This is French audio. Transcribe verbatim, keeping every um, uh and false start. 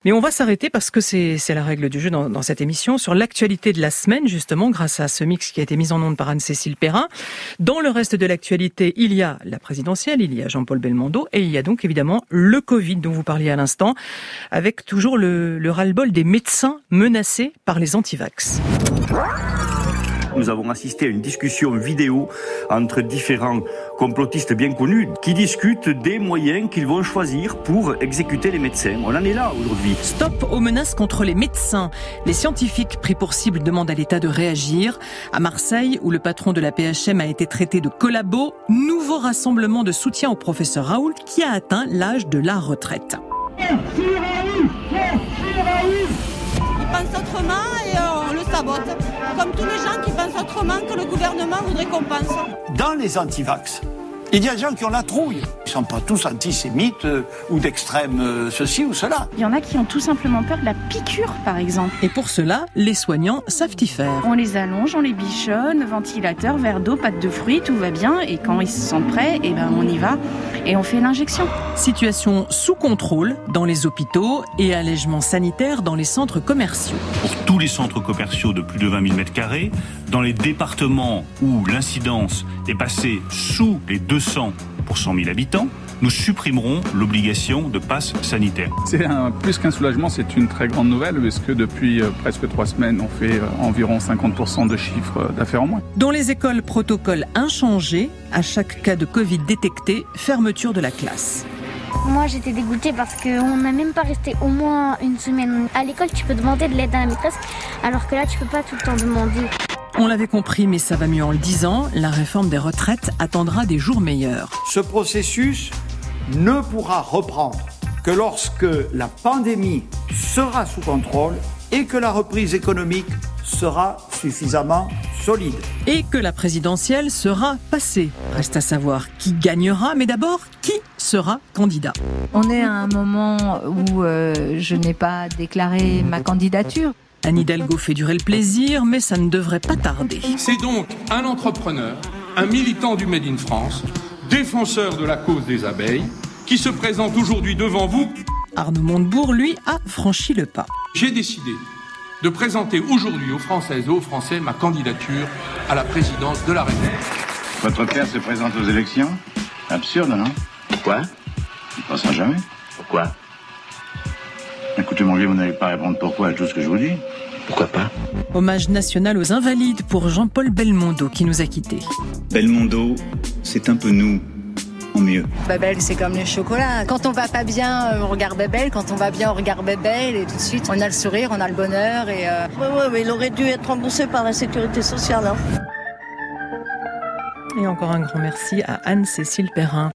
Mais on va s'arrêter parce que c'est, c'est la règle du jeu dans, dans cette émission, sur l'actualité de la semaine, justement, grâce à ce mix qui a été mis en onde par Anne-Cécile Perrin. Dans le reste de l'actualité, il y a la présidentielle, il y a Jean-Paul Belmondo et il y a donc évidemment le Covid dont vous parliez à l'instant, avec toujours le, le ras-le-bol des médecins menacés par les antivax. Nous avons assisté à une discussion vidéo entre différents complotistes bien connus qui discutent des moyens qu'ils vont choisir pour exécuter les médecins. On en est là aujourd'hui. Stop aux menaces contre les médecins. Les scientifiques pris pour cible demandent à l'État de réagir. À Marseille, où le patron de la P H M a été traité de collabo, nouveau rassemblement de soutien au professeur Raoult qui a atteint l'âge de la retraite. Il pense autrement et on le sabote. Comme tous les gens qui pensent autrement que le gouvernement voudrait qu'on pense. Dans les antivax, il y a des gens qui ont la trouille. Ils ne sont pas tous antisémites euh, ou d'extrême euh, ceci ou cela. Il y en a qui ont tout simplement peur de la piqûre, par exemple. Et pour cela, les soignants savent y faire. On les allonge, on les bichonne, ventilateur, verre d'eau, pâte de fruits, tout va bien. Et quand ils se sentent prêts, eh ben on y va et on fait l'injection. Situation sous contrôle dans les hôpitaux et allègement sanitaire dans les centres commerciaux. Pour tous les centres commerciaux de plus de vingt mille mètres carrés, dans les départements où l'incidence est passée sous les deux cents pour cent mille habitants, nous supprimerons l'obligation de passe sanitaire. C'est un, plus qu'un soulagement, c'est une très grande nouvelle, parce que depuis euh, presque trois semaines, on fait euh, environ cinquante pour cent de chiffre d'affaires en moins. Dans les écoles, protocole inchangé. À chaque cas de Covid détecté, fermeture de la classe. Moi, j'étais dégoûtée parce qu'on n'a même pas resté au moins une semaine. À l'école, tu peux demander de l'aide à la maîtresse, alors que là, tu peux pas tout le temps demander. On l'avait compris, mais ça va mieux en le disant, la réforme des retraites attendra des jours meilleurs. Ce processus ne pourra reprendre que lorsque la pandémie sera sous contrôle et que la reprise économique sera suffisamment solide. Et que la présidentielle sera passée. Reste à savoir qui gagnera, mais d'abord, qui sera candidat. On est à un moment où euh, je n'ai pas déclaré ma candidature. Anne Hidalgo fait durer le plaisir, mais ça ne devrait pas tarder. C'est donc un entrepreneur, un militant du Made in France, défenseur de la cause des abeilles, qui se présente aujourd'hui devant vous. Arnaud Montebourg, lui, a franchi le pas. J'ai décidé de présenter aujourd'hui aux Françaises et aux Français ma candidature à la présidence de la République. Votre père se présente aux élections ? Absurde, non ? Pourquoi ? Il ne passera jamais. Pourquoi ? Écoutez, mon vieux, vous n'allez pas répondre pourquoi à tout ce que je vous dis. Pourquoi pas ? Hommage national aux Invalides pour Jean-Paul Belmondo qui nous a quittés. Belmondo, c'est un peu nous, en mieux. Babel, c'est comme le chocolat. Quand on va pas bien, on regarde Babel. Quand on va bien, on regarde Babel. Et tout de suite, on a le sourire, on a le bonheur. Et euh... Ouais, ouais, mais il aurait dû être remboursé par la sécurité sociale. Hein. Et encore un grand merci à Anne-Cécile Perrin.